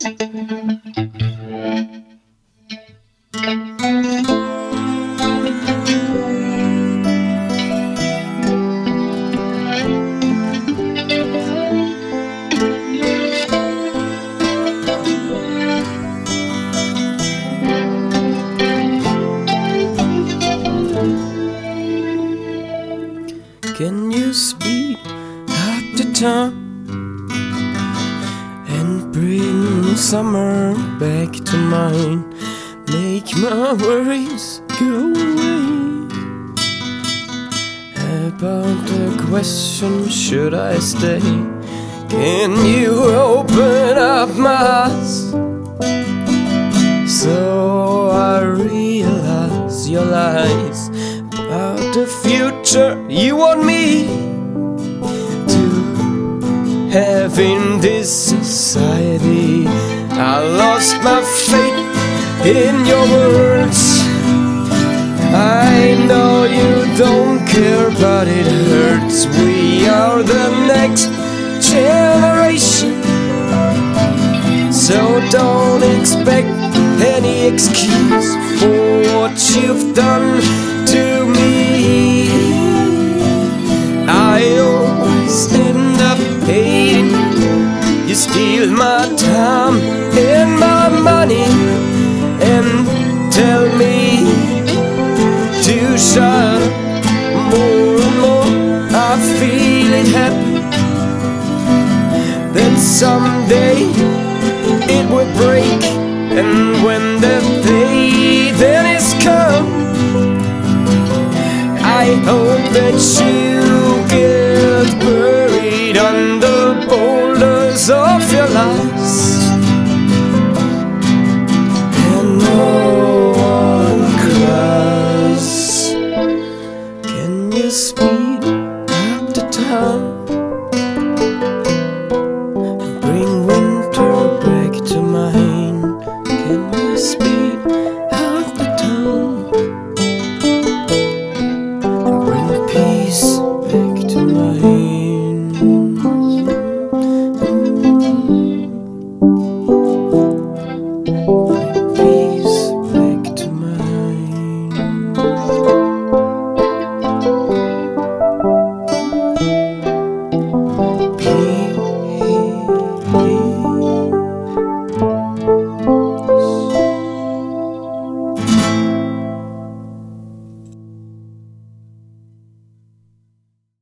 Can you speed up the time and bring summer back to mine? Make my worries go away. About the question, should I stay? Can you open up my eyes so I realize your lies about the future you want me to have in this society? I lost my faith in your words. I know you don't care, but it hurts. We are the next generation, so don't expect any excuse for what you've done to me. I always end up hating you. Steal my time and my money and tell me to shut up. More and more I feel it happen, that someday it will break. And when the day then is come, I hope that you